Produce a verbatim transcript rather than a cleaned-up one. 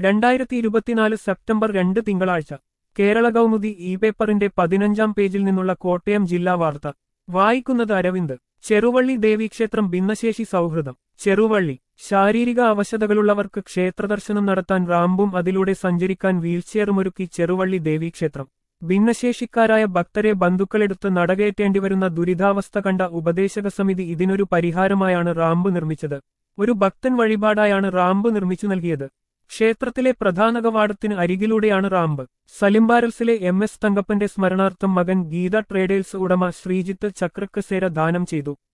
രണ്ടായിരത്തി ഇരുപത്തിനാല് സെപ്റ്റംബർ രണ്ട് തിങ്കളാഴ്ച കേരള കൗമുദി ഇ പേപ്പറിന്റെ പതിനഞ്ചാം പേജിൽ നിന്നുള്ള കോട്ടയം ജില്ലാ വാർത്ത വായിക്കുന്നത് അരവിന്ദ്. ചെറുവള്ളി ദേവീക്ഷേത്രം ഭിന്നശേഷി സൗഹൃദം. ചെറുവള്ളി ശാരീരിക അവശതകളുള്ളവർക്ക് ക്ഷേത്രദർശനം നടത്താൻ റാമ്പും അതിലൂടെ സഞ്ചരിക്കാൻ വീൽചെയറുമൊരുക്കി ചെറുവള്ളി ദേവീക്ഷേത്രം. ഭിന്നശേഷിക്കാരായ ഭക്തരെ ബന്ധുക്കളെടുത്ത് നടകയറ്റേണ്ടിവരുന്ന ദുരിതാവസ്ഥ കണ്ട ഉപദേശക സമിതി ഇതിനൊരു പരിഹാരമായാണ് റാമ്പ് നിർമ്മിച്ചത്. ഒരു ഭക്തൻ വഴിപാടായാണ് റാമ്പ് നിർമ്മിച്ചു നൽകിയത്. ക്ഷേത്രത്തിലെ പ്രധാന കവാടത്തിന് അരികിലൂടെയാണ് റാമ്പ്. സലിംബാരൽസിലെ എം എസ് തങ്കപ്പന്റെ സ്മരണാർത്ഥം മകൻ ഗീത ട്രേഡേഴ്സ് ഉടമ ശ്രീജിത്ത് ചക്രക്കസേര ദാനം ചെയ്തു.